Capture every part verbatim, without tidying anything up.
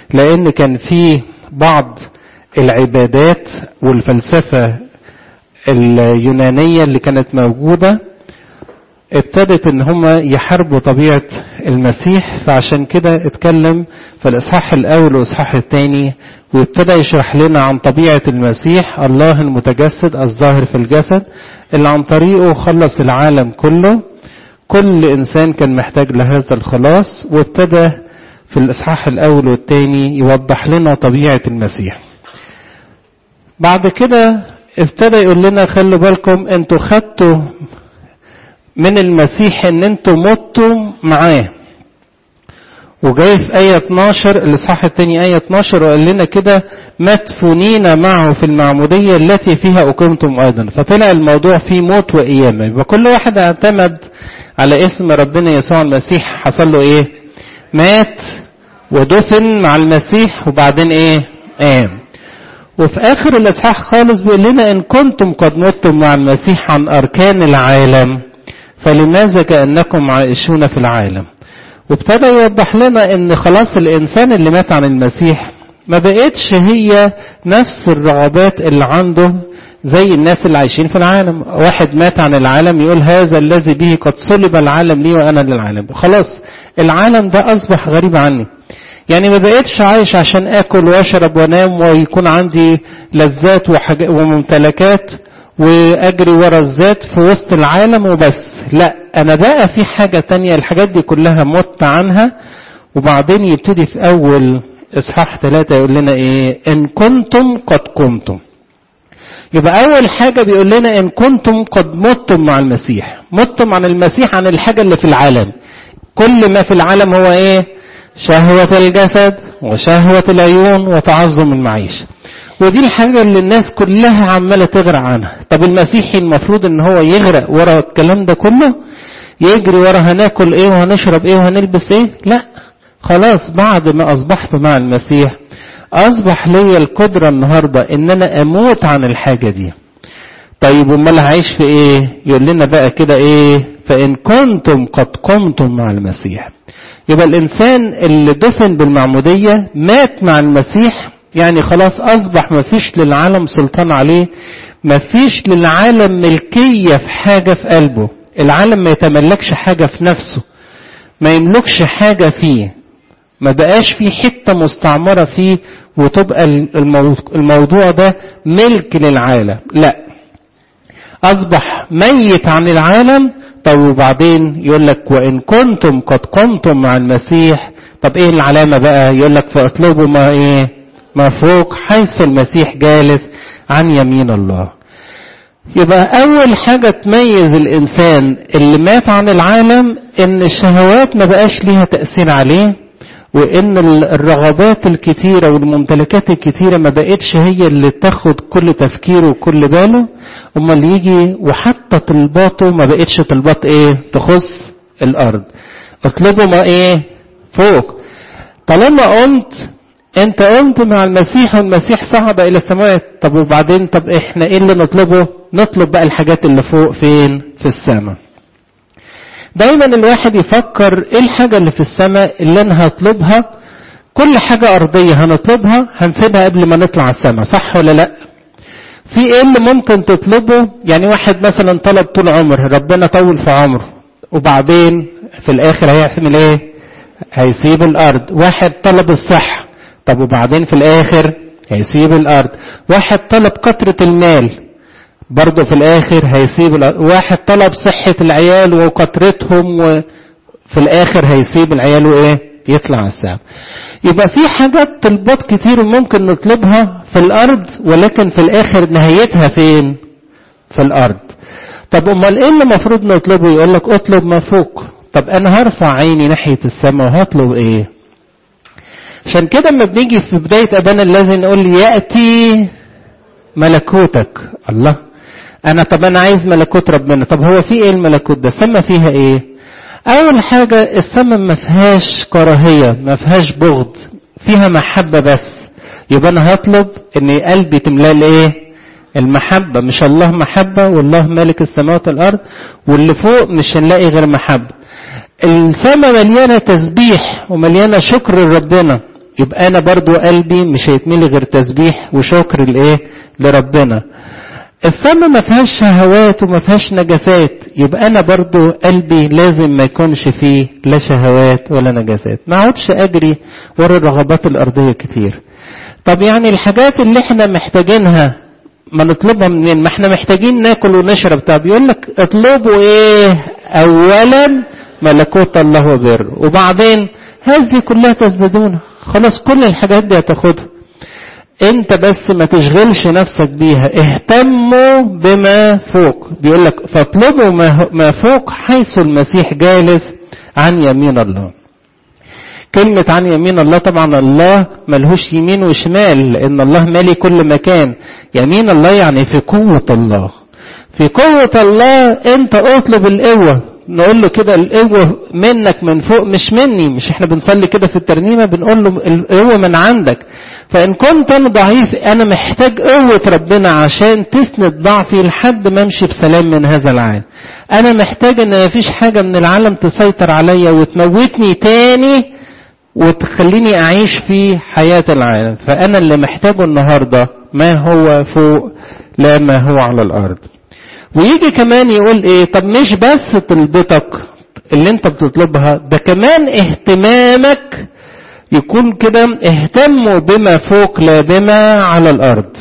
لأن كان في بعض العبادات والفلسفة اليونانية اللي كانت موجودة ابتدت ان هم يحاربوا طبيعة المسيح. فعشان كده اتكلم في الاصحاح الاول والاصحاح الثاني وابتدى يشرح لنا عن طبيعة المسيح، الله المتجسد الظاهر في الجسد اللي عن طريقه خلص العالم كله. كل انسان كان محتاج لهذا الخلاص، وابتدى في الاصحاح الاول والثاني يوضح لنا طبيعة المسيح. بعد كده ابتدى يقول لنا خلوا بالكم انتوا خدتوا من المسيح ان انتوا متوا معاه. وجاي في آية اتناشر الاصحاح الثاني آية اتناشر وقال لنا كده مدفونين معه في المعمودية التي فيها أقمتم أيضا. فطلع الموضوع فيه موت وقيامة. يبقى كل واحد اعتمد على اسم ربنا يسوع المسيح حصل له ايه؟ مات ودفن مع المسيح وبعدين ايه؟ قام. وفي آخر الإصحاح خالص بيقول لنا إن كنتم قد متم مع المسيح عن أركان العالم فلماذا كأنكم عايشون في العالم. وابتدى يوضح لنا إن خلاص الإنسان اللي مات عن المسيح ما بقتش هي نفس الرغبات اللي عنده زي الناس اللي عايشين في العالم. واحد مات عن العالم يقول هذا الذي به قد صلب العالم لي وأنا للعالم. خلاص العالم ده أصبح غريب عني. يعني ما بقيتش عايش عشان اكل واشرب وانام ويكون عندي لذات وممتلكات واجري ورا الذات في وسط العالم وبس. لا، انا بقى في حاجة تانية. الحاجات دي كلها مت عنها. وبعدين يبتدي في اول اصحاح ثلاثة يقول لنا ايه؟ ان كنتم قد قمتم. يبقى اول حاجة بيقول لنا ان كنتم قد متم مع المسيح. متم عن المسيح عن الحاجة اللي في العالم. كل ما في العالم هو ايه؟ شهوة الجسد وشهوة العيون وتعظم المعيشة. ودي الحاجة اللي الناس كلها عمالة تغرق عنها. طب المسيحي المفروض ان هو يغرق ورا الكلام ده كله؟ يجري ورا هناكل ايه وهنشرب ايه وهنلبس ايه؟ لا، خلاص بعد ما اصبحت مع المسيح اصبح لي القدرة النهاردة ان انا اموت عن الحاجة دي. طيب امال هعيش في ايه؟ يقول لنا بقى كده ايه؟ فان كنتم قد قمتم مع المسيح. يبقى الإنسان اللي دفن بالمعمودية مات مع المسيح، يعني خلاص أصبح مفيش للعالم سلطان عليه، مفيش للعالم ملكية في حاجة في قلبه. العالم ما يتملكش حاجة في نفسه، ما يملكش حاجة فيه، ما بقاش فيه حتة مستعمرة فيه وتبقى الموضوع ده ملك للعالم. لا، أصبح ميت عن العالم. طب وبعدين يقول لك وإن كنتم قد قمتم مع المسيح. طب ايه العلامة بقى؟ يقول لك فاطلبوا ما ايه؟ ما فوق حيث المسيح جالس عن يمين الله. يبقى اول حاجة تميز الانسان اللي مات عن العالم ان الشهوات ما بقاش ليها تأثير عليه، وان الرغبات الكتيرة والممتلكات الكتيرة ما بقتش هي اللي تاخد كل تفكيره وكل باله. اما اللي يجي وحتى طلباته ما بقتش طلبات ايه؟ تخص الارض. اطلبوا ما ايه؟ فوق. طالما قمت انت قمت مع المسيح والمسيح صعد الى السماوات. طب وبعدين طب احنا ايه اللي نطلبه؟ نطلب بقى الحاجات اللي فوق. فين؟ في السماء. دايما الواحد يفكر ايه الحاجة اللي في السماء اللي انا هطلبها. كل حاجة ارضية هنطلبها هنسيبها قبل ما نطلع السماء، صح ولا لا؟ في ايه اللي ممكن تطلبه؟ يعني واحد مثلا طلب طول عمر، ربنا طول في عمره، وبعدين في الاخر هيعمل ايه؟ هيسيب الارض. واحد طلب الصحة، طب وبعدين في الاخر هيسيب الارض. واحد طلب كثرة المال، برضه في الاخر هيسيب الارض. واحد طلب صحة العيال وكثرتهم، وفي الاخر هيسيب العيال وايه؟ يطلع السماء. يبقى في حاجات طلبات كتير ممكن نطلبها في الارض، ولكن في الاخر نهايتها فين؟ في الارض. طب امال ايه اللي المفروض نطلبه؟ يقول لك اطلب ما فوق. طب انا هرفع عيني ناحية السماء وهطلب ايه؟ عشان كده لما بنيجي في بداية ابانا الذي نقول يأتي ملكوتك. الله، انا طب انا عايز ملكوت ربنا. طب هو في ايه الملكوت ده؟ السماء فيها ايه؟ اول حاجة السماء ما فيهاش كراهية، ما فيهاش بغض، فيها محبة بس. يبقى انا هطلب ان قلبي تملاه الايه؟ المحبة. مش الله محبة والله مالك السماوات والارض، واللي فوق مش هنلاقي غير محبة. السماء مليانة تسبيح ومليانة شكر لربنا. يبقى انا برضو قلبي مش هيتملي غير تسبيح وشكر لايه لربنا. السماء ما فيهاش شهوات وما فيهاش نجاسات، يبقى انا برضو قلبي لازم ما يكونش فيه لا شهوات ولا نجاسات، ما اقعدش اجري ورا الرغبات الارضيه كتير. طب يعني الحاجات اللي احنا محتاجينها ما نطلبها منين؟ ما احنا محتاجين ناكل ونشرب. طب يقول لك اطلبوا ايه؟ اولا ملكوت الله وبر، وبعدين هذه كلها تزدادون. خلاص كل الحاجات دي هتاخدها انت، بس ما تشغلش نفسك بيها. اهتموا بما فوق، بيقول لك فاطلبوا ما فوق حيث المسيح جالس عن يمين الله. كلمة عن يمين الله، طبعا الله ملهوش يمين وشمال، لان الله مالي كل مكان. يمين الله يعني في قوة الله، في قوة الله انت اطلب القوة. نقول له كده القوة منك من فوق مش مني، مش احنا بنصلي كده في الترنيمة بنقول له القوة من عندك. فان كنت انا ضعيف انا محتاج قوة ربنا عشان تسند ضعفي لحد ما امشي بسلام من هذا العالم. انا محتاج ان مفيش حاجة من العالم تسيطر عليا وتموتني تاني وتخليني اعيش في حياة العالم. فانا اللي محتاجه النهاردة ما هو فوق لا ما هو على الارض. ويجي كمان يقول ايه؟ طب مش بس طلبتك اللي انت بتطلبها، ده كمان اهتمامك يكون كده اهتموا بما فوق لا بما على الارض.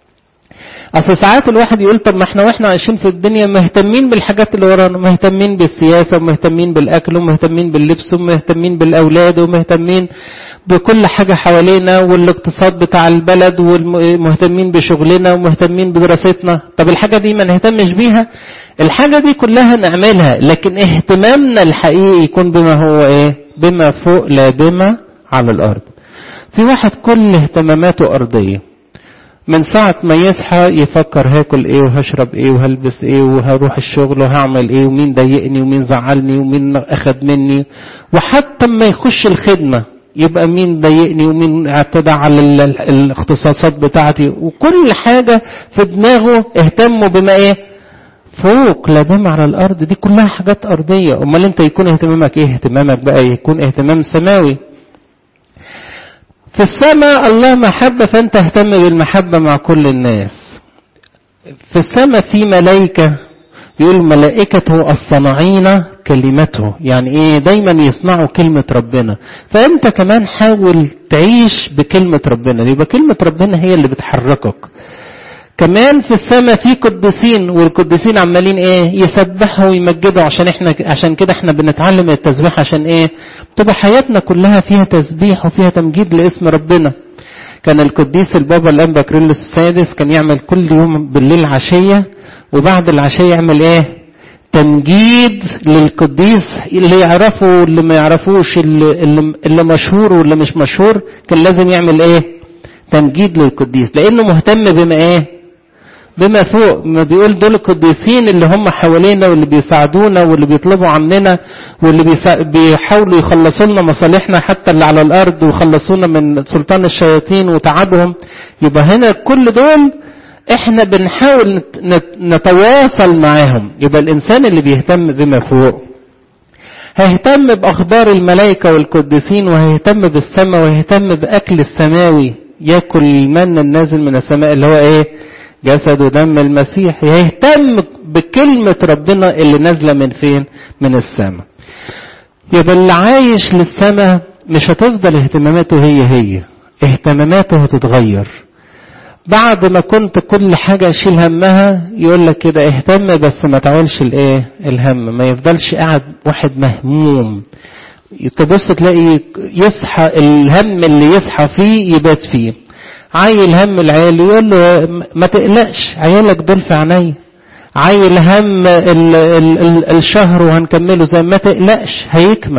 اصل ساعات الواحد يقول طب ما احنا واحنا عايشين في الدنيا مهتمين بالحاجات اللي ورانا، مهتمين بالسياسة ومهتمين بالاكل ومهتمين باللبس ومهتمين بالاولاد ومهتمين بكل حاجة حوالينا والاقتصاد بتاع البلد ومهتمين بشغلنا ومهتمين بدراستنا. طب الحاجة دي ما نهتمش بيها؟ الحاجة دي كلها نعملها، لكن اهتمامنا الحقيقي يكون بما هو ايه؟ بما فوق لا بما على الارض. في واحد كل اهتماماته ارضية، من ساعة ما يصحى يفكر هاكل ايه وهشرب ايه وهلبس ايه وهروح الشغل وهعمل ايه ومين ضايقني ومين زعلني ومين اخد مني، وحتى ما يخش الخدمة يبقى مين ضايقني ومين اعتدى على الاختصاصات بتاعتي، وكل حاجة في دماغه اهتموا بما ايه؟ فوق لا بما على الارض. دي كلها حاجات ارضية. امال انت يكون اهتمامك ايه؟ اهتمامك بقى يكون اهتمام سماوي. في السماء الله محبة، فانت اهتم بالمحبة مع كل الناس. في السماء في ملائكة، يقول ملائكته الصناعين كلمته، يعني ايه؟ دايما يصنعوا كلمة ربنا. فانت كمان حاول تعيش بكلمة ربنا، يبقى كلمة ربنا هي اللي بتحركك. كمان في السماء في قديسين، والقديسين عمالين ايه؟ يسبحوا ويمجدوا. عشان احنا عشان كده احنا بنتعلم التسبيح، عشان ايه؟ تبقى حياتنا كلها فيها تسبيح وفيها تمجيد لاسم ربنا. كان القديس البابا الانبا كيرلس السادس كان يعمل كل يوم بالليل عشية، وبعد العشية يعمل ايه؟ تمجيد للقديس، اللي يعرفه واللي ما يعرفوش، اللي, اللي, اللي مشهور واللي مش مشهور، كان لازم يعمل ايه؟ تمجيد للقديس، لانه مهتم بما ايه؟ بما فوق. ما بيقول دول القديسين اللي هم حوالينا واللي بيساعدونا واللي بيطلبوا عننا واللي بيحاولوا يخلصوا لنا مصالحنا حتى اللي على الارض ويخلصونا من سلطان الشياطين وتعبهم. يبقى هنا كل دول احنا بنحاول نتواصل معاهم. يبقى الانسان اللي بيهتم بما فوق هيهتم باخبار الملائكة والقديسين، وهيهتم بالسماء، وهيهتم باكل السماوي، ياكل المن النازل من السماء اللي هو ايه؟ جسد ودم المسيح. يهتم بكلمة ربنا اللي نازلة من فين؟ من السماء. يبقى اللي عايش للسماء مش هتفضل اهتماماته هي هي، اهتماماته هتتغير. بعد ما كنت كل حاجة اشيل همها، يقول لك كده اهتم بس ما تعولش الايه؟ الهم. ما يفضلش قاعد واحد مهموم، تبص تلاقي يصحى الهم اللي يصحى فيه يبات فيه. عايل هم العيال يقول له ما تقلقش عيالك دول في عيني. عايل هم ال ال ال الشهر وهنكمله زي ما تقلقش هيكمل.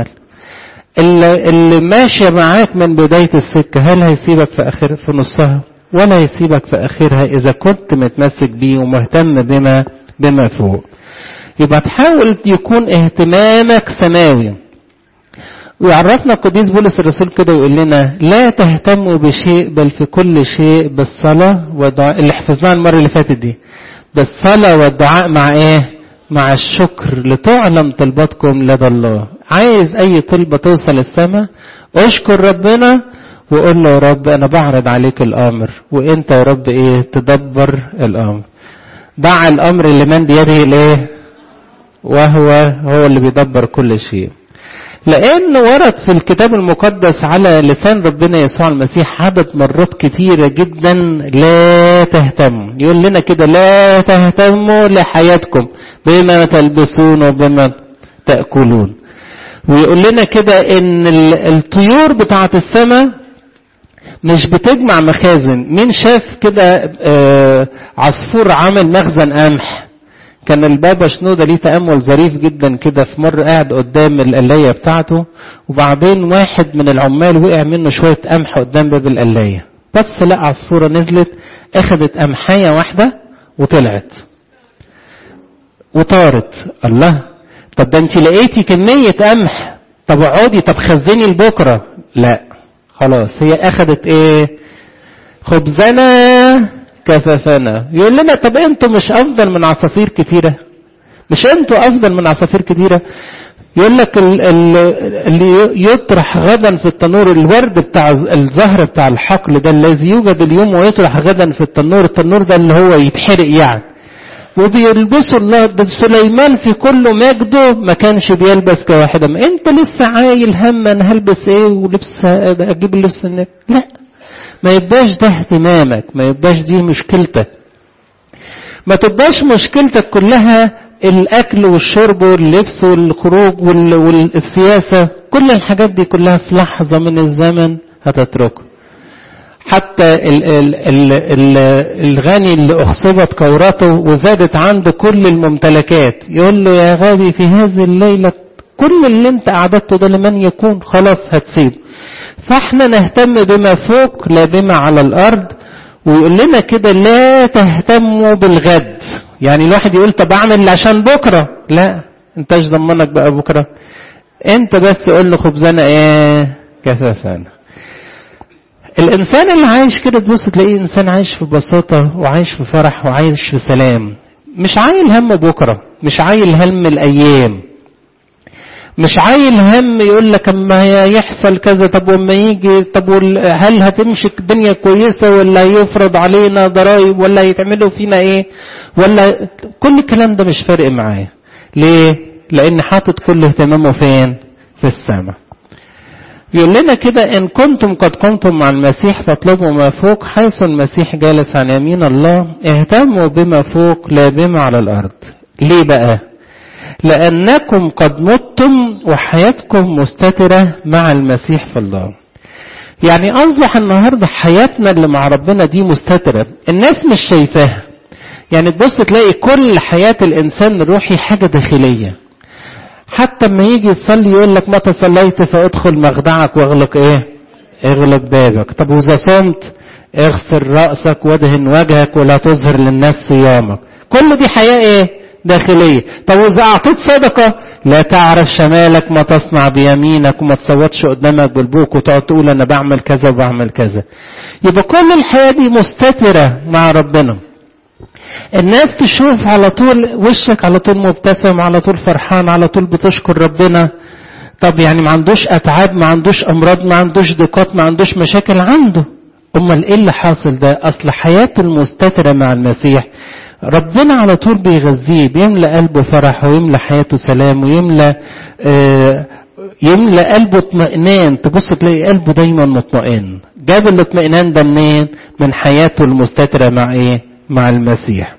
اللي ماشي معاك من بداية السكة هل هيسيبك في آخر في نصها؟ ولا هيسيبك في آخرها إذا كنت متمسك بيه ومهتم بما بما فوق. يبقى تحاول يكون اهتمامك سماوي. ويعرفنا القديس بولس الرسول كده ويقول لنا لا تهتموا بشيء بل في كل شيء بالصلاة والدعاء، اللي حفظناها المرة اللي فاتت دي، بالصلاة والدعاء مع ايه؟ مع الشكر لتعلم طلباتكم لدى الله. عايز اي طلبة توصل السماء اشكر ربنا وقول له يا رب انا بعرض عليك الامر، وانت يا رب ايه تدبر الامر. دع الامر لمن بيده الايه، وهو هو اللي بيدبر كل شيء. لان ورد في الكتاب المقدس على لسان ربنا يسوع المسيح عدد مرات كتيرة جدا لا تهتموا. يقول لنا كده لا تهتموا لحياتكم بما تلبسون وبما تأكلون. ويقول لنا كده ان الطيور بتاعت السماء مش بتجمع مخازن. مين شاف كده عصفور عامل مخزن قمح؟ كان البابا شنودة ليه تأمل ظريف جدا كده. في مرة قاعد قدام القلاية بتاعته، وبعدين واحد من العمال وقع منه شوية قمح قدام باب القلاية، بس لقى عصفورة نزلت اخدت قمحاية واحدة وطلعت وطارت. الله، طب ده انت لقيتي كمية قمح، طب اقعدي، طب خزني لبكرة. لا خلاص، هي اخدت ايه؟ خبزنا كفافنا. يقول لنا طب انتوا مش افضل من عصافير كتيرة؟ مش انتوا افضل من عصافير كتيرة؟ يقول لك اللي يطرح غدا في التنور، الورد بتاع الزهر بتاع الحقل ده الذي يوجد اليوم ويطرح غدا في التنور، التنور ده اللي هو يتحرق يعني. وبيلبسوا الله ده سليمان في كل مجده ما كانش بيلبس كواحدة. ما انت لسه عايل هم انا هلبس ايه ولبس اجيب اللبس النك. لا، ما يبقاش ده اهتمامك، ما يبقاش دي مشكلتك. ما تبقاش مشكلتك كلها الاكل والشرب واللبس والخروج والسياسة. كل الحاجات دي كلها في لحظة من الزمن هتتركه. حتى ال ال ال ال الغني اللي اخصبت كورته وزادت عنده كل الممتلكات، يقول له يا غبي في هذه الليلة كل اللي انت اعددته ده لمن يكون، خلاص هتسيبه. فاحنا نهتم بما فوق لا بما على الارض. ويقول لنا كده لا تهتموا بالغد. يعني الواحد يقول طب اعمل عشان بكرة، لا انتش ضمنك بقى بكرة. انت بس قول له خبزنا ايه كفافنا. الانسان اللي عايش كده تبص تلاقيه انسان عايش في بساطة وعايش في فرح وعايش في سلام. مش عايل هم بكرة، مش عايل هم الايام، مش عايل هم يقول لك اما يحصل كذا، طب وما يجي، طب هل هتمشي الدنيا كويسة ولا يفرض علينا ضرائب ولا يتعملوا فينا ايه، ولا كل الكلام ده مش فارق معاه. ليه؟ لان حاطط كل اهتمامه فين؟ في السماء. يقول لنا كده ان كنتم قد قمتم مع المسيح فاطلبوا ما فوق حيث المسيح جالس عن يمين الله. اهتموا بما فوق لا بما على الارض. ليه بقى؟ لأنكم قد متم وحياتكم مستترة مع المسيح في الله. يعني أصبح النهاردة حياتنا اللي مع ربنا دي مستترة، الناس مش شايفاها. يعني تبص تلاقي كل حياة الإنسان الروحي حاجة داخلية. حتى ما يجي يصلي يقول لك متى صليت فادخل مخدعك واغلق ايه؟ اغلق بابك. طب وإذا صمت اغسل رأسك وادهن وجهك ولا تظهر للناس صيامك. كل دي حياة ايه؟ داخلية. طب وإذا أعطيت صدقة لا تعرف شمالك ما تصنع بيمينك، وما تصوتش قدامك بالبوك وتقعد تقول أنا بعمل كذا وبعمل كذا. يبقى كل الحياة دي مستترة مع ربنا. الناس تشوف على طول وشك على طول مبتسم، على طول فرحان، على طول بتشكر ربنا. طب يعني ما عندوش أتعاب، ما عندوش أمراض، ما عندوش ضيقات، ما عندوش مشاكل؟ عنده. أمال إيه اللي حاصل ده؟ أصل حياته المستترة مع المسيح ربنا على طول بيغذيه، بيملأ قلبه فرح ويملأ حياته سلام ويملأ آه يملأ قلبه اطمئنان. تبص تلاقي قلبه دايما مطمئن. جاب الاطمئنان ده منين؟ من حياته المستترة مع ايه؟ مع المسيح.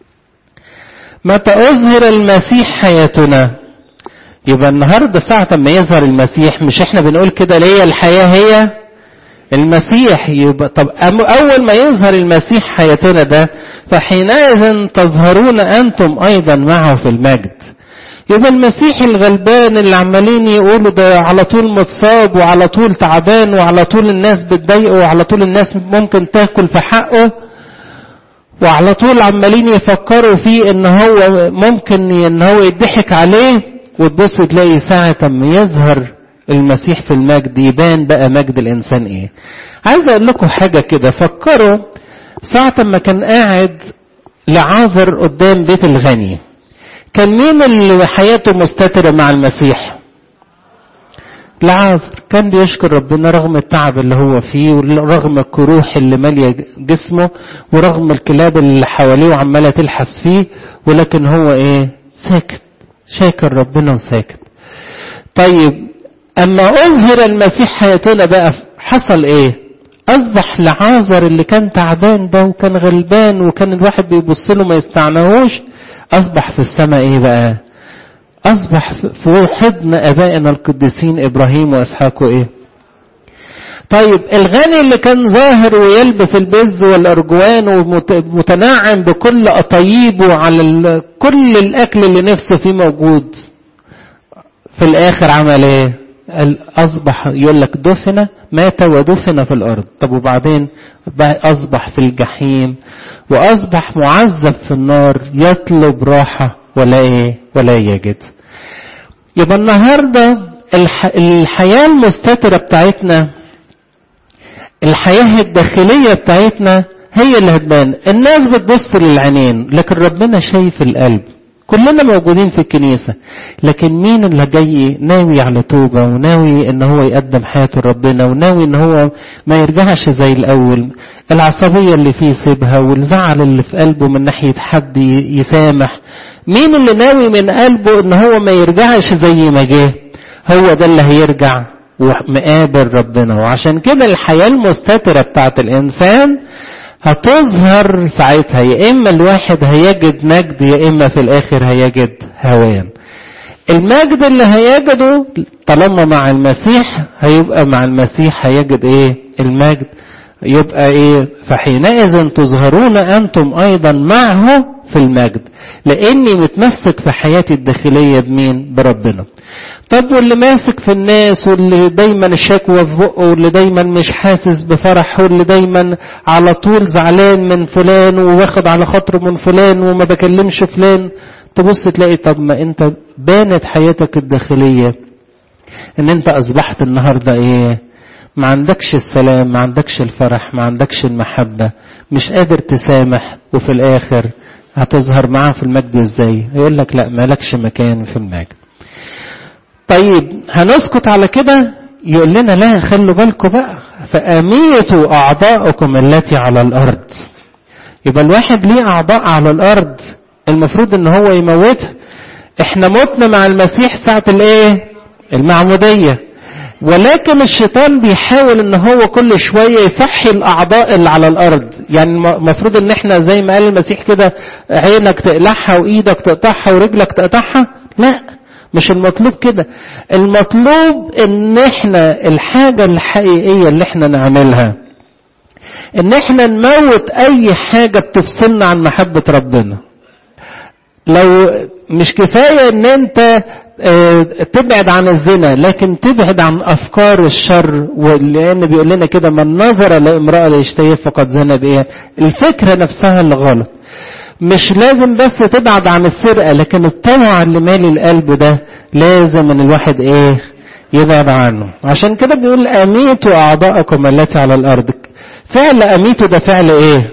متى أظهر المسيح حياتنا. يبقى النهاردة ساعة ما يظهر المسيح، مش احنا بنقول كده ليه الحياة هي المسيح. يبقى طب أول ما يظهر المسيح حياتنا ده فحينئذ تظهرون أنتم أيضا معه في المجد. يبقى المسيح الغلبان اللي عمالين يقولوا ده على طول متصاب وعلى طول تعبان وعلى طول الناس بتضايقه وعلى طول الناس ممكن تاكل في حقه وعلى طول عمالين يفكروا فيه ان هو ممكن ان هو يضحك عليه، وتبص تلاقي ساعة ما يظهر المسيح في المجد يبان بقى مجد الإنسان إيه. عايز أقول لكم حاجة كده. فكروا ساعة ما كان قاعد لعازر قدام بيت الغني، كان مين اللي حياته مستترة مع المسيح؟ لعازر كان بيشكر ربنا رغم التعب اللي هو فيه ورغم الكروح اللي مالية جسمه ورغم الكلاب اللي حواليه وعمالة تلحس فيه، ولكن هو ايه؟ ساكت، شاكر ربنا وساكت. طيب اما اظهر المسيح حياتنا بقى حصل ايه؟ اصبح لعازر اللي كان تعبان ده وكان غلبان وكان الواحد بيبص له ما يستعناهوش، اصبح في السماء ايه بقى؟ اصبح في حضن ابائنا القديسين ابراهيم واسحاق وايه؟ طيب الغني اللي كان ظاهر ويلبس البز والارجوان ومتنعم بكل اطيبه على كل الاكل اللي نفسه فيه موجود، في الاخر عمل ايه؟ اصبح يقول لك دفن، مات ودفن في الارض. طب وبعدين اصبح في الجحيم واصبح معذب في النار يطلب راحة ولا ايه؟ ولا يجد. يبقى النهاردة الح... الحياة المستترة بتاعتنا، الحياة الداخلية بتاعتنا هي اللي هتبان. الناس بتبص للعينين لكن ربنا شايف القلب. كلنا موجودين في الكنيسة، لكن مين اللي جاي ناوي على توبة وناوي ان هو يقدم حياته لربنا وناوي ان هو ما يرجعش زي الاول؟ العصبية اللي فيه سيبها والزعل اللي في قلبه من ناحية حد يسامح. مين اللي ناوي من قلبه ان هو ما يرجعش زي ما جه؟ هو ده اللي هيرجع ومقابل ربنا. وعشان كده الحياة المستترة بتاعت الانسان هتظهر ساعتها، يا اما الواحد هيجد مجد يا اما في الاخر هيجد هوان. المجد اللي هيجده طالما مع المسيح هيبقى مع المسيح هيجد ايه؟ المجد. يبقى ايه؟ فحينئذ تظهرون انتم ايضا معه في المجد، لاني متمسك في حياتي الداخلية بمين؟ بربنا. طب واللي ماسك في الناس واللي دايما الشكوى في بقه واللي دايما مش حاسس بفرح واللي دايما على طول زعلان من فلان وواخد على خاطره من فلان وما بكلمش فلان، تبص تلاقي طب ما انت بانت حياتك الداخلية ان انت اصبحت النهاردة ايه؟ ما عندكش السلام، ما عندكش الفرح، ما عندكش المحبة، مش قادر تسامح، وفي الاخر هتظهر معاه في المجد ازاي؟ يقول لك لا مالكش مكان في المجد. طيب هنسكت على كده؟ يقول لنا لا، خلوا بالكم بقى، فأميتوا أعضاءكم التي على الأرض. يبقى الواحد ليه أعضاء على الأرض المفروض ان هو يموتها. احنا متنا مع المسيح ساعة الايه؟ المعمودية، ولكن الشيطان بيحاول ان هو كل شوية يصحي الاعضاء اللي على الارض. يعني المفروض ان احنا زي ما قال المسيح كده عينك تقلعها وايدك تقطعها ورجلك تقطعها، لا مش المطلوب كده. المطلوب ان احنا الحاجة الحقيقية اللي احنا نعملها ان احنا نموت اي حاجة بتفصلنا عن محبة ربنا. لو مش كفاية ان انت تبعد عن الزنا، لكن تبعد عن افكار الشر، لان بيقول لنا كده من نظر لامرأة ليشتهي فقد زنى بها. الفكرة نفسها اللي غلط. مش لازم بس تبعد عن السرقة، لكن الطمع اللي مالي القلب ده لازم ان الواحد ايه؟ يبعد عنه. عشان كده بيقول اميتوا اعضاءكم التي على الارض. فعل اميتوا ده فعل ايه؟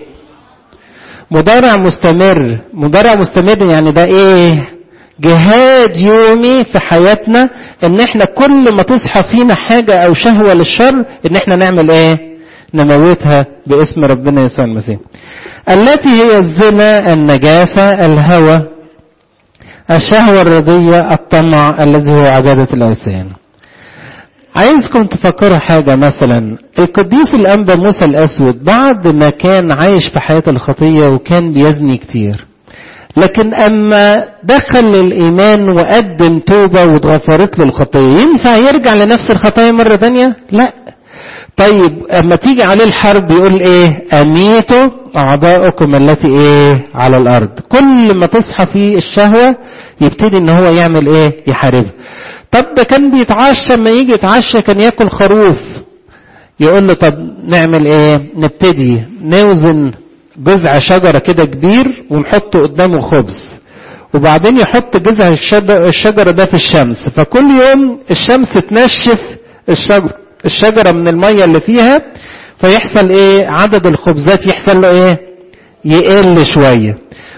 مضارع مستمر. مضارع مستمر يعني ده ايه؟ جهاد يومي في حياتنا، ان احنا كل ما تصحى فينا حاجة او شهوة للشر ان احنا نعمل ايه؟ نموتها باسم ربنا يسوع المسيح. التي هي الزنا، النجاسة، الهوى، الشهوة الرضية، الطمع الذي هو عبادة الأوثان. عايزكم تفكروا حاجة. مثلا القديس الأنبا موسى الأسود بعد ما كان عايش في حياة الخطية وكان بيزني كتير، لكن أما دخل للإيمان وقدم توبة واتغفرت له الخطية، ينفع يرجع لنفس الخطايا مرة تانية؟ لا. طيب أما تيجي عليه الحرب يقول إيه؟ أميتوا أعضاءكم التي إيه؟ على الأرض. كل ما تصحى فيه الشهوة يبتدي إن هو يعمل إيه؟ يحاربها. طب ده كان بيتعشى، ما يجي يتعشى كان يأكل خروف، يقول له طب نعمل إيه؟ نبتدي نوزن جذع شجرة كده كبير ونحطه قدامه خبز، وبعدين يحط جذع الشجرة ده في الشمس، فكل يوم الشمس تنشف الشجرة الشجرة من المية اللي فيها، فيحصل ايه؟ عدد الخبزات يحصل له ايه؟ يقل شوية.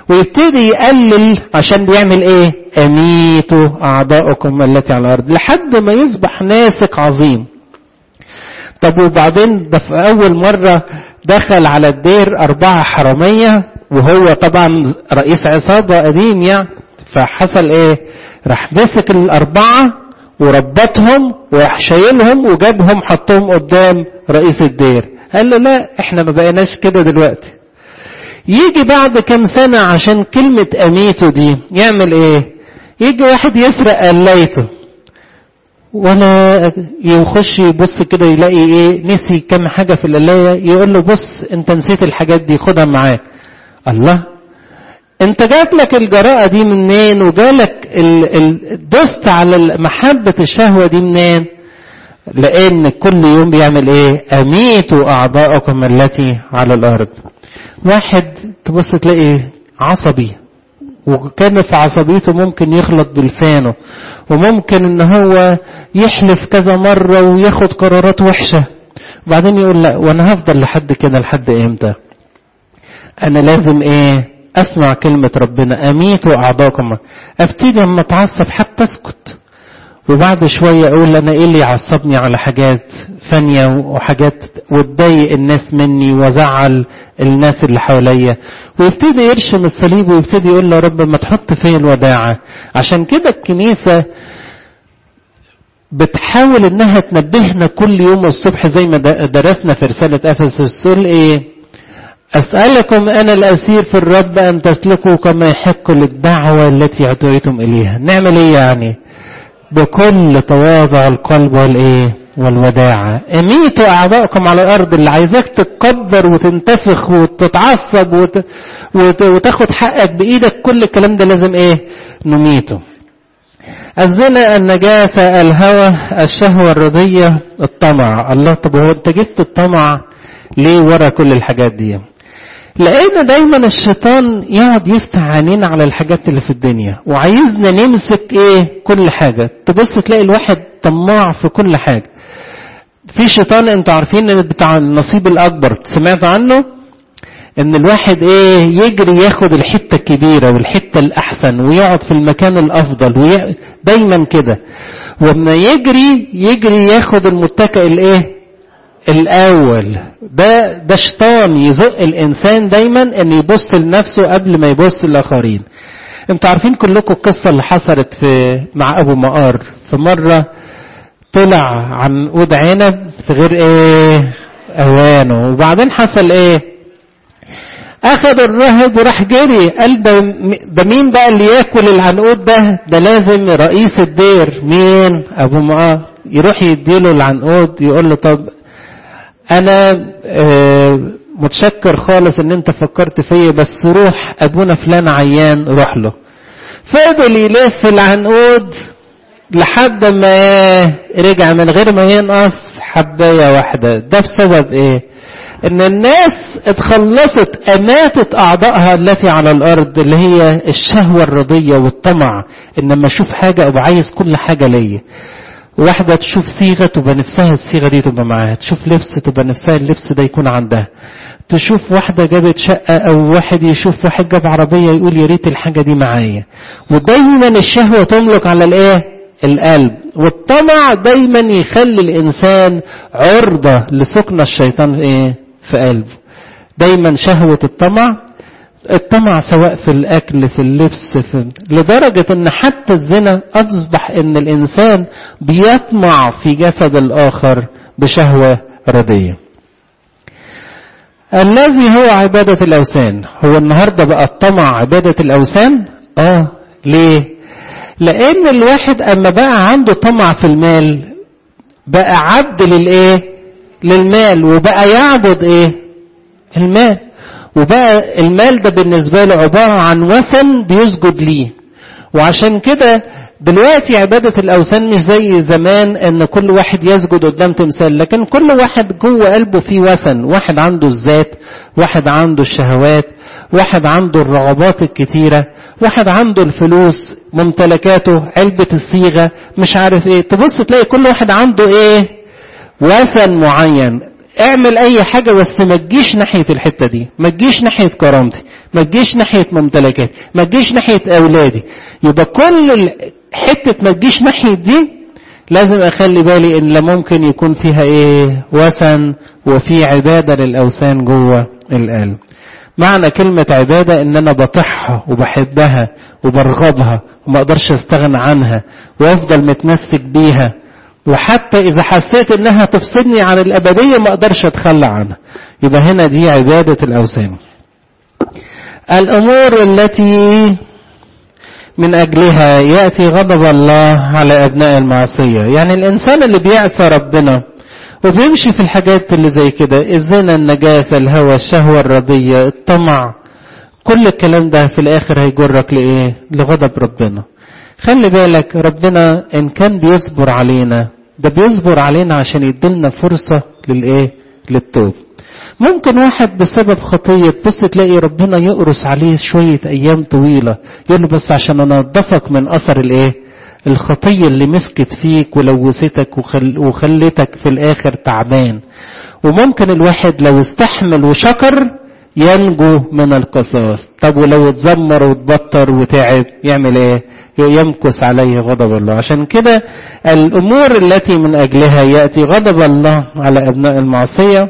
ويبتدي يقلل عشان بيعمل ايه؟ اميتوا اعداءكم التي على الارض، لحد ما يصبح ناسك عظيم. طب وبعدين ده في اول مرة دخل على الدير اربعة حرامية، وهو طبعا رئيس عصابة قديم يعني، فحصل ايه؟ راح مسك الاربعة وربطهم وراح شايلهم وجابهم حطهم قدام رئيس الدير. قال له لا احنا ما بقيناش كده دلوقتي. يجي بعد كم سنة عشان كلمة اميته دي يعمل ايه؟ يجي واحد يسرق قلايته، ولا يخش يبص كده يلاقي ايه؟ نسي كم حاجة في القلاية، يقول له بص انت نسيت الحاجات دي خدها معاك. الله، انت جات لك الجراءة دي منين؟ وجالك الدست على محبة الشهوة دي منين؟ لان كل يوم بيعمل ايه؟ اميتوا اعضاءكم التي على الارض. واحد تبص تلاقي عصبي، وكان في عصبيته ممكن يخلط بلسانه، وممكن ان هو يحلف كذا مرة وياخد قرارات وحشة، وبعدين يقول لا وانا هفضل لحد كده لحد امتى؟ انا لازم ايه؟ اسمع كلمة ربنا اميتوا اعضاءكم. ابتدي اما اتعصب حتى اسكت، وبعد شوية اقول انا ايه اللي يعصبني على حاجات فانية وحاجات وتضايق الناس مني وزعل الناس اللي حواليا، ويبتدي يرشم الصليب ويبتدي يقول له رب ما تحط فيا الوداعة. عشان كده الكنيسة بتحاول انها تنبهنا كل يوم الصبح زي ما درسنا في رسالة افسس، تقول ايه؟ أسألكم أنا الأسير في الرب أن تسلكوا كما يحق للدعوة التي اعتويتم إليها. نعمل إيه يعني؟ بكل تواضع القلب والإيه؟ والوداعة. أميتوا أعداءكم على الأرض. اللي عايزاك تتكبر وتنتفخ وتتعصب وت... وت... وتاخد حقك بإيدك، كل الكلام ده لازم إيه؟ نميته. الزنا، النجاسة، الهوى، الشهوة الرضية، الطمع. الله، طب هو أنت جبت الطمع ليه ورا كل الحاجات دي؟ لأن دايما الشيطان يقعد يفتح عينينا على الحاجات اللي في الدنيا، وعايزنا نمسك ايه؟ كل حاجة. تبص تلاقي الواحد طماع في كل حاجة. في شيطان انتوا عارفين بتاع النصيب الأكبر، سمعتوا عنه؟ ان الواحد ايه؟ يجري ياخد الحتة الكبيرة والحتة الأحسن ويقعد في المكان الأفضل، وي... دايما كده. وما يجري يجري ياخد المتكئ الايه؟ الأول. ده ده شيطان يزق الإنسان دايما أن يبص لنفسه قبل ما يبص للآخرين. انتوا عارفين كلكم القصة اللي حصلت في مع أبو مقار. في مرة طلع عنقود عنب في غير ايه؟ أوانه، وبعدين حصل ايه؟ أخذ الراهب وراح جري، قال ده, ده مين بقى اللي ياكل العنقود ده؟ ده لازم رئيس الدير. مين؟ أبو مقار. يروح يديله العنقود، يقول له طب انا متشكر خالص ان انت فكرت فيا، بس روح ابونا فلان عيان روح له. فضل يلف العنقود لحد ما رجع من غير ما ينقص حباية واحدة. ده بسبب ايه؟ ان الناس اتخلصت، اماتت اعضائها التي على الارض، اللي هي الشهوة الرضية والطمع. انما اشوف حاجة ابقى عايز كل حاجة ليا. واحدة تشوف صيغة تبقى نفسها الصيغة دي تبقى معاها، تشوف لبس تبقى نفسها اللبس ده يكون عندها، تشوف واحدة جابت شقة أو واحد يشوف واحد جاب عربية يقول يا ريت الحاجة دي معايا. ودايما الشهوة تملك على الايه؟ القلب. والطمع دايما يخلي الإنسان عرضة لسكن الشيطان ايه؟ في قلبه. دايما شهوة الطمع، الطمع سواء في الأكل في اللبس في... لدرجة ان حتى الزنا أصبح ان الإنسان بيطمع في جسد الآخر بشهوة ردية. الذي هو عبادة الأوثان. هو النهاردة بقى الطمع عبادة الأوثان؟ آه. ليه؟ لأن الواحد أما بقى عنده طمع في المال بقى عبد للإيه؟ للمال، وبقى يعبد إيه؟ المال. وبقى المال ده بالنسبة له عبارة عن وثن بيسجد ليه. وعشان كده دلوقتي عبادة الأوثان مش زي زمان ان كل واحد يسجد قدام تمثال، لكن كل واحد جوه قلبه فيه وثن. واحد عنده الذات، واحد عنده الشهوات، واحد عنده الرغبات الكتيرة، واحد عنده الفلوس، ممتلكاته، علبة الصيغة، مش عارف ايه. تبص تلاقي كل واحد عنده ايه؟ وثن معين. اعمل اي حاجة بس ما تجيش ناحية الحتة دي، ما تجيش ناحية كرامتي، ما تجيش ناحية ممتلكاتي، ما تجيش ناحية اولادي. يبقى كل حتة ما تجيش ناحية دي لازم اخلي بالي ان لا ممكن يكون فيها ايه وثن وفي عبادة للاوثان جوه القلب. معنى كلمة عبادة ان انا بطيعها وبحبها وبرغبها وما اقدرش استغنى عنها وافضل متمسك بيها، وحتى اذا حسيت انها تفصلني عن الابدية ما اقدرش اتخلى عنها. يبقى هنا دي عبادة الاوثان. الامور التي من اجلها يأتي غضب الله على ابناء المعصية. يعني الانسان اللي بيعصى ربنا وبيمشي في الحاجات اللي زي كده، الزنا، النجاسة، الهوى، الشهوة الرضية، الطمع، كل الكلام ده في الاخر هيجرك لايه؟ لغضب ربنا. خلي بالك ربنا ان كان بيصبر علينا ده بيصبر علينا عشان يدلنا فرصة للايه؟ للتوب. ممكن واحد بسبب خطية تبص تلاقي ربنا يقرص عليه شوية ايام طويلة، يقول له بس عشان انضفك من اثر الايه؟ الخطية اللي مسكت فيك ولوثتك وخل... وخلتك في الاخر تعبان. وممكن الواحد لو استحمل وشكر ينجو من القصاص. طب ولو اتذمر واتبطر وتعب يعمل ايه؟ يمكث عليه غضب الله. عشان كده الامور التي من اجلها يأتي غضب الله على ابناء المعصية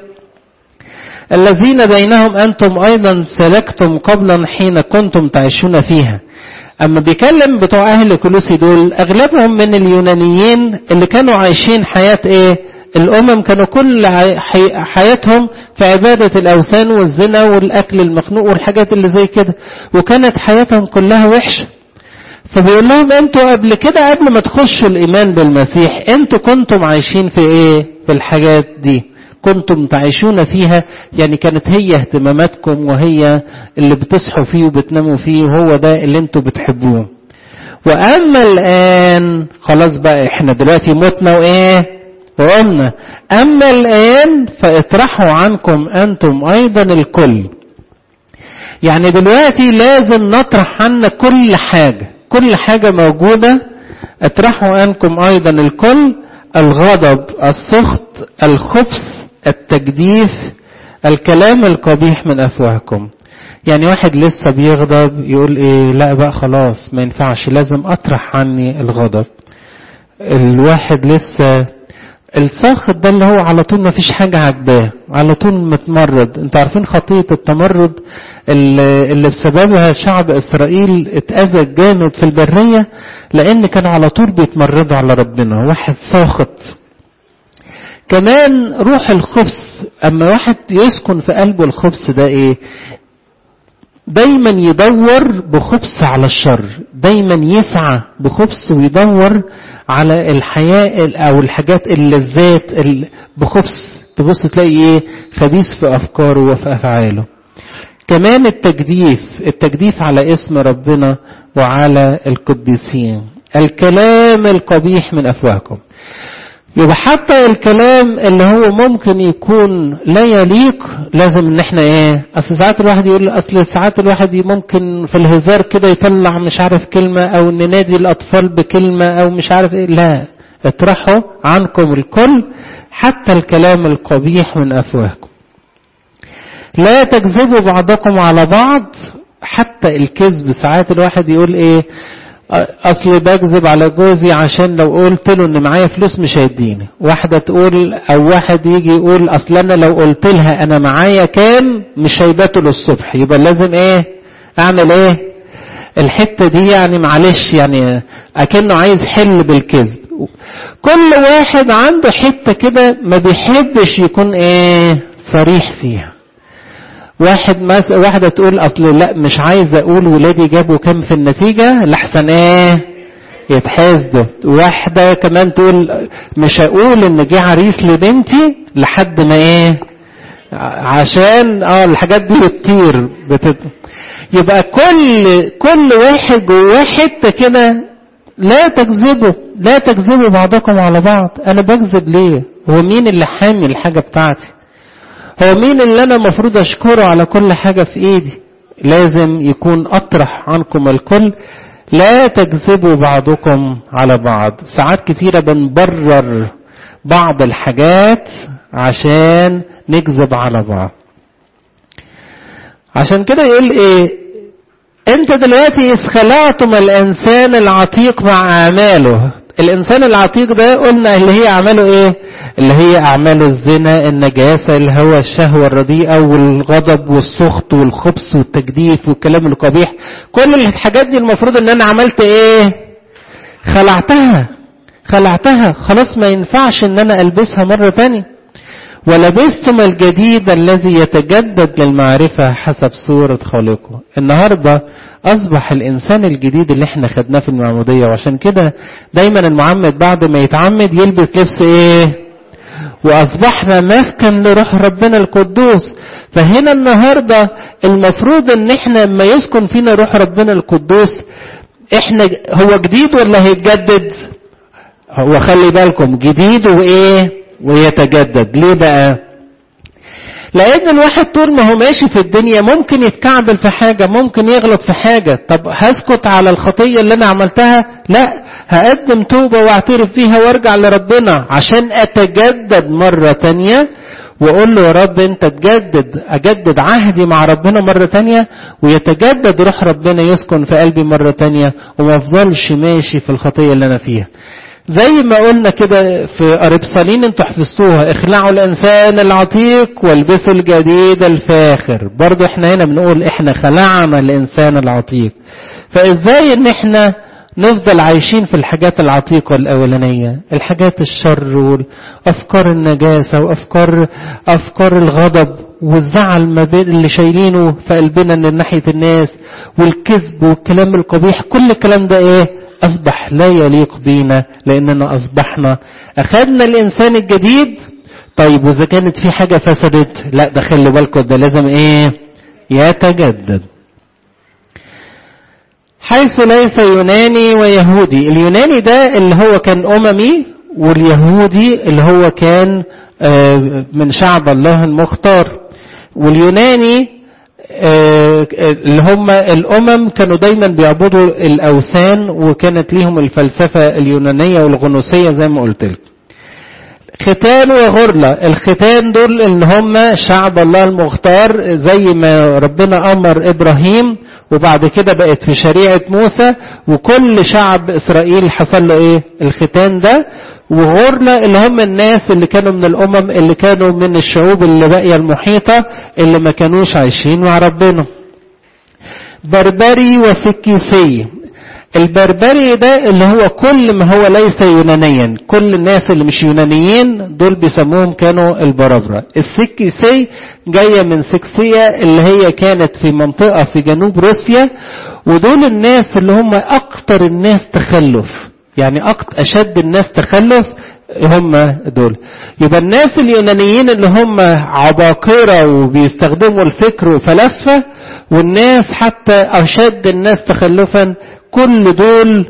الذين بينهم انتم ايضا سلكتم قبلا حين كنتم تعيشون فيها. اما بيكلم بتوع اهل كولوسي دول اغلبهم من اليونانيين اللي كانوا عايشين حياة ايه؟ الامم. كانوا كل حياتهم في عبادة الاوثان والزنا والاكل المخنوق والحاجات اللي زي كده، وكانت حياتهم كلها وحشة. فبيقول لهم انتوا قبل كده قبل ما تخشوا الايمان بالمسيح انتوا كنتم عايشين في ايه؟ في الحاجات دي كنتم تعيشون فيها. يعني كانت هي اهتماماتكم وهي اللي بتصحوا فيه وبتناموا فيه وهو ده اللي انتوا بتحبوه. واما الان خلاص بقى احنا دلوقتي متنا وايه؟ وقمنا. اما الان فاطرحوا عنكم انتم ايضا الكل. يعني دلوقتي لازم نطرح عنا كل حاجة، كل حاجة موجودة. اطرحوا عنكم ايضا الكل: الغضب، السخط، الخبث، التجديف، الكلام القبيح من افواهكم. يعني واحد لسه بيغضب يقول ايه؟ لا بقى خلاص ما ينفعش، لازم اطرح عني الغضب. الواحد لسه الساخط ده اللي هو على طول ما فيش حاجة عجباه، على طول متمرد. انتوا عارفين خطية التمرد اللي بسببها شعب اسرائيل اتأذى جامد في البرية، لان كانوا على طول بيتمردوا على ربنا. واحد ساخط. كمان روح الخبث، اما واحد يسكن في قلبه الخبث ده ايه؟ دايما يدور بخبث على الشر، دايما يسعى بخبث ويدور على الحياة او الحاجات اللذات بخبث. تبص تلاقي ايه؟ خبيث في افكاره وفي افعاله. كمان التجديف، التجديف على اسم ربنا وعلى القديسين. الكلام القبيح من افواهكم. يبقى حتى الكلام اللي هو ممكن يكون لا يليق لازم ان احنا ايه؟ اصل ساعات الواحد يقول اصل ساعات الواحد ممكن في الهزار كده يطلع مش عارف كلمة او ننادي الاطفال بكلمة او مش عارف ايه. لا، اطرحوا عنكم الكل حتى الكلام القبيح من افواهكم. لا تكذبوا بعضكم على بعض. حتى الكذب ساعات الواحد يقول ايه؟ اصل بكذب على جوزي عشان لو قلت له ان معايا فلوس مش هيديني. واحدة تقول او واحد يجي يقول اصل انا لو قلت لها انا معايا كام مش هيباتوا للصبح، يبقى لازم ايه؟ اعمل ايه؟ الحتة دي يعني معلش يعني اكنه عايز حل بالكذب. كل واحد عنده حتة كده ما بيحبش يكون ايه؟ صريح فيها. واحد مس... واحدة تقول اصل لا مش عايز اقول ولادي جابوا كام في النتيجة لحسن ايه؟ يتحاسدوا. واحدة كمان تقول مش هقول ان جه عريس لبنتي لحد ما ايه؟ عشان اه الحاجات دي بتطير بتت... يبقى كل كل واحد جواه حتة كده. لا تكذبوا، لا تكذبوا بعضكم على بعض. انا بكذب ليه؟ هو مين اللي حامي الحاجة بتاعتي؟ هو مين اللي انا مفروض اشكره على كل حاجة في ايدي؟ لازم يكون اطرح عنكم الكل. لا تكذبوا بعضكم على بعض. ساعات كتيرة بنبرر بعض الحاجات عشان نكذب على بعض. عشان كده يقول ايه؟ انت دلوقتي اسخلعتم الانسان العتيق مع اعماله. الانسان العتيق ده قلنا اللي هي اعماله ايه؟ اللي هي اعمال الزنا، النجاسة، الهوى، الشهوة الرديئة، والغضب والسخط والخبث والتجديف والكلام القبيح. كل الحاجات دي المفروض ان انا عملت ايه؟ خلعتها خلعتها خلاص، ما ينفعش ان انا البسها مرة تانية. ولبستم الجديد الذي يتجدد للمعرفة حسب صورة خالقه. النهاردة أصبح الإنسان الجديد اللي احنا خدناه في المعمودية. وعشان كده دايما المعمد بعد ما يتعمد يلبس لبس ايه؟ وأصبحنا مسكن لروح ربنا القدوس. فهنا النهاردة المفروض ان احنا لما يسكن فينا روح ربنا القدوس احنا هو جديد ولا هيتجدد؟ هو خلي بالكم جديد وايه؟ ويتجدد. ليه بقى؟ لأن الواحد طول ما هو ماشي في الدنيا ممكن يتكعبل في حاجة، ممكن يغلط في حاجة. طب هسكت على الخطية اللي أنا عملتها؟ لا، هقدم توبة واعترف فيها وارجع لربنا عشان أتجدد مرة تانية وأقول له يا رب أنت تجدد، أجدد عهدي مع ربنا مرة تانية، ويتجدد روح ربنا يسكن في قلبي مرة تانية، وما افضلش ماشي في الخطية اللي أنا فيها. زي ما قلنا كده في أربصالين انتوا حفظتوها، اخلعوا الانسان العتيق والبسوا الجديد الفاخر. برضو احنا هنا بنقول احنا خلعنا الانسان العتيق. فازاي ان احنا نفضل عايشين في الحاجات العتيقة الاولانية، الحاجات الشر وافكار النجاسة وافكار افكار الغضب والزعل ما بين اللي شايلينه في قلبنا من ناحية الناس والكذب والكلام القبيح. كل الكلام ده ايه؟ أصبح لا يليق بينا، لأننا أصبحنا أخذنا الإنسان الجديد. طيب وإذا كانت في حاجة فسدت، لا ده خلي بالكم ده لازم إيه؟ يتجدد. حيث ليس يوناني ويهودي. اليوناني ده اللي هو كان أممي، واليهودي اللي هو كان من شعب الله المختار. واليوناني اللي هم الأمم كانوا دايما بيعبدوا الأوثان، وكانت ليهم الفلسفة اليونانية والغنوصية زي ما قلت لكم. ختان وغرلة. الختان دول اللي هم شعب الله المختار، زي ما ربنا أمر إبراهيم، وبعد كده بقت في شريعة موسى، وكل شعب إسرائيل حصل له إيه؟ الختان ده. وغرلة اللي هم الناس اللي كانوا من الأمم، اللي كانوا من الشعوب اللي باقية المحيطة، اللي ما كانوش عايشين مع ربنا. بربري وفكيسي. البربري ده اللي هو كل ما هو ليس يونانيا، كل الناس اللي مش يونانيين دول بيسموهم كانوا البربرة. السكيسي جاية من سكسية اللي هي كانت في منطقة في جنوب روسيا، ودول الناس اللي هم أكتر الناس تخلف، يعني أكتر أشد الناس تخلف هم دول. يبقى الناس اليونانيين اللي هم عباقرة وبيستخدموا الفكر وفلسفة، والناس حتى أشد الناس تخلفا كل دول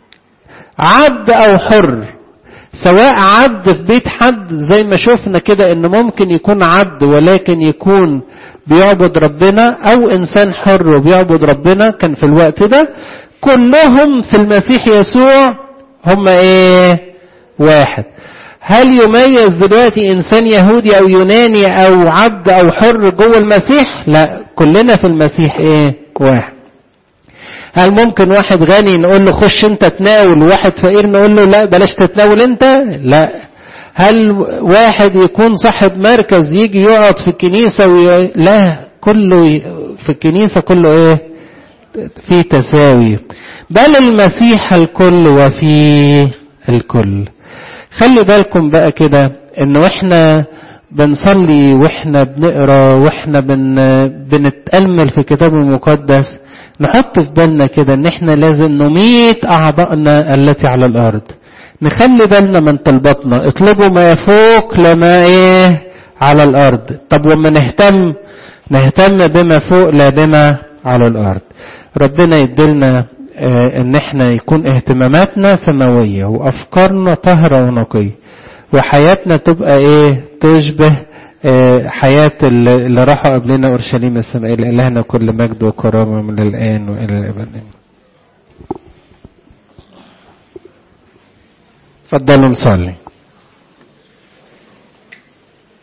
عبد أو حر. سواء عبد في بيت حد زي ما شفنا كده إن ممكن يكون عبد ولكن يكون بيعبد ربنا، أو إنسان حر وبيعبد ربنا كان في الوقت ده، كلهم في المسيح يسوع هم إيه؟ واحد. هل يميز دلوقتي إنسان يهودي أو يوناني أو عبد أو حر جوه المسيح؟ لا، كلنا في المسيح إيه؟ واحد. هل ممكن واحد غني نقول له خش انت تناول، وواحد فقير نقول له لا بلاش تتناول انت؟ لا. هل واحد يكون صاحب مركز يجي يقعد في الكنيسة وي... لا، كله في الكنيسة كله ايه؟ في تساوي. بل المسيح الكل وفيه الكل. خلي بالكم بقى كده انه احنا بنصلي واحنا بنقرا واحنا بن... بنتأمل في كتاب المقدس، نحط في بالنا كده ان احنا لازم نميت اعضائنا التي على الارض. نخلي بالنا من طلباتنا، اطلبوا ما يفوق لما ايه على الارض. طب وما نهتم نهتم بما فوق لا بما على الارض. ربنا يدلنا اه ان احنا يكون اهتماماتنا سماوية، وافكارنا طاهرة ونقية، وحياتنا تبقى ايه؟ تشبه اه حياة اللي راحوا قبلنا اورشليم السمائية. لإلهنا كل مجد وكرامة من الآن وإلى الأبد. اتفضلوا نصلي.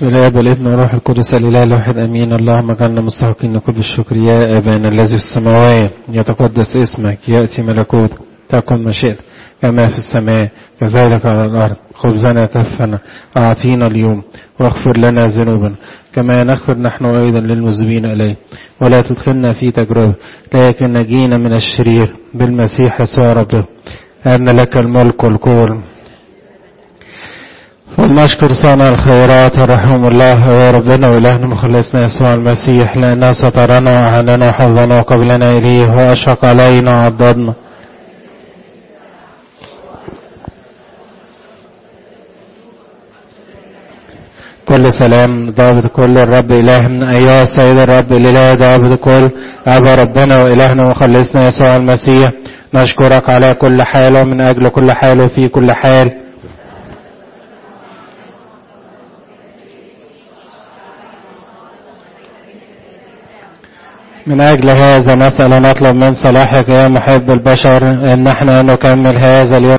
بسم الله والابن والروح القدس الاله الواحد امين. اللهم اجعلنا مستحقين كل الشكر. يا ابانا الذي في السماوات يتقدس اسمك، ياتي ملكوتك، تكن مشيئتك كما في السماء كذلك على الارض. خبزنا كفنا اعطينا اليوم، واغفر لنا ذنوبنا كما نغفر نحن ايضا للمذنبين اليه، ولا تدخلنا في تجربه لكن نجينا من الشرير بالمسيح يسوع ربنا. ان لك الملك والقوه. فلنشكر صانع الخيرات الرحيم الله وربنا وإلهنا مخلصنا يسوع المسيح، لأنه سترنا وأعاننا وحفظنا وقبلنا إليه وأشفق علينا وعضدنا. كل سلام ضابط كل الرب إلهنا أيها السيد الرب الإله ضابط كل أبا ربنا وإلهنا مخلصنا يسوع المسيح، نشكرك على كل حال ومن أجل كل حال وفي كل حال. من أجل هذا نسأل ونطلب من صلاحك يا محب البشر أن نحن نكمل هذا اليوم